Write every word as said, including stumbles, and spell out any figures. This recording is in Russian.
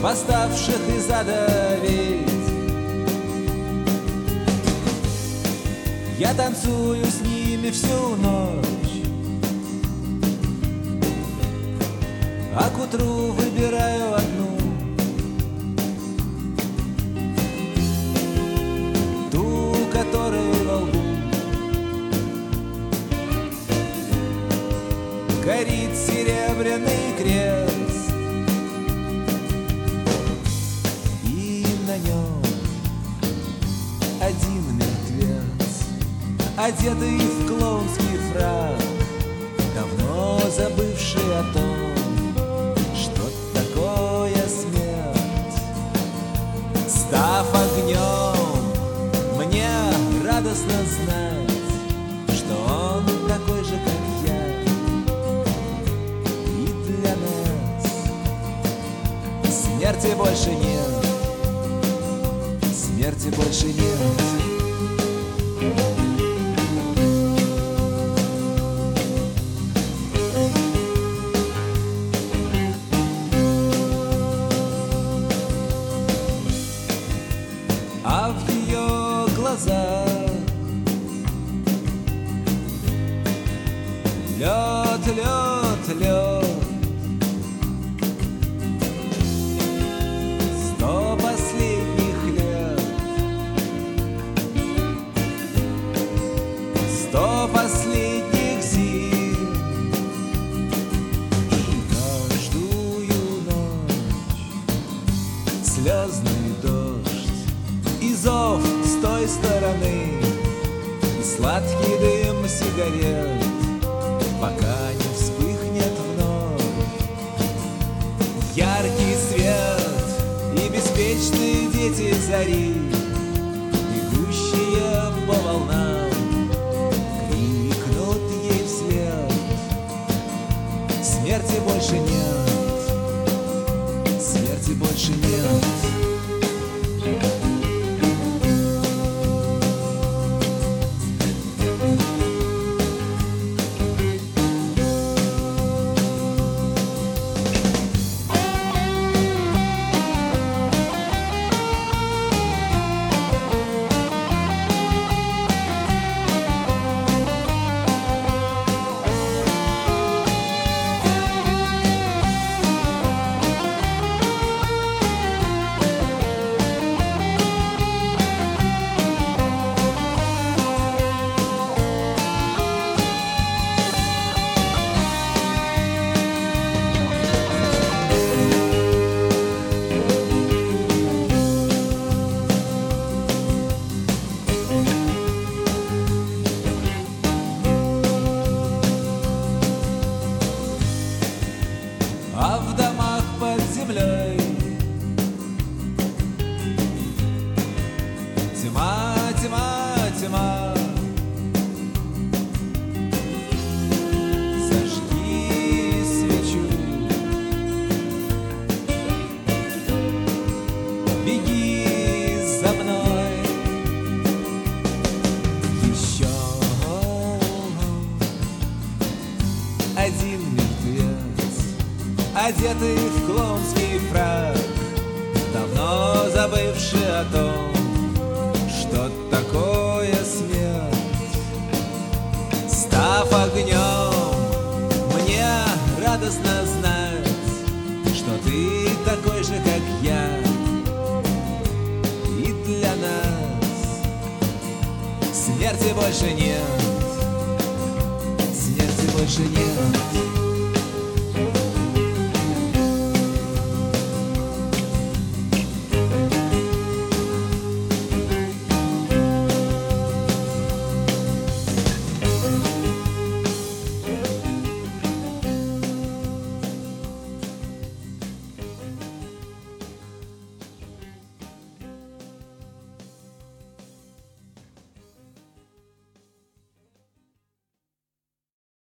восставших и задавить. Я танцую с ними всю ночь, а к утру выбираю одну, ту, которая во лбу горит серебряный крест, и на нем один мертвец, одетый в клоунский фрак, давно забывший о том, что такое смерть. Став огнем, мне радостно знать, что он такой же, как я. И для нас смерти больше нет, смерти больше нет. А в ее глазах лед, лед, лед, сто последних лет, сто последних зим, и каждую ночь слезный дождь и зов с той стороны, и сладкий дым сигарет, пока не вспыхнет вновь яркий свет и беспечные дети зари, бегущие по волнам, крикнут ей вслед: смерти больше нет, смерти больше нет. А в домах под землей тьма, тьма, тьма. Зажги свечу, беги за мной еще один мертвец, одетый в клоунский фрак, давно забывший о том, что такое смерть. Став огнем, мне радостно знать, что ты такой же, как я. И для нас смерти больше нет, смерти больше нет.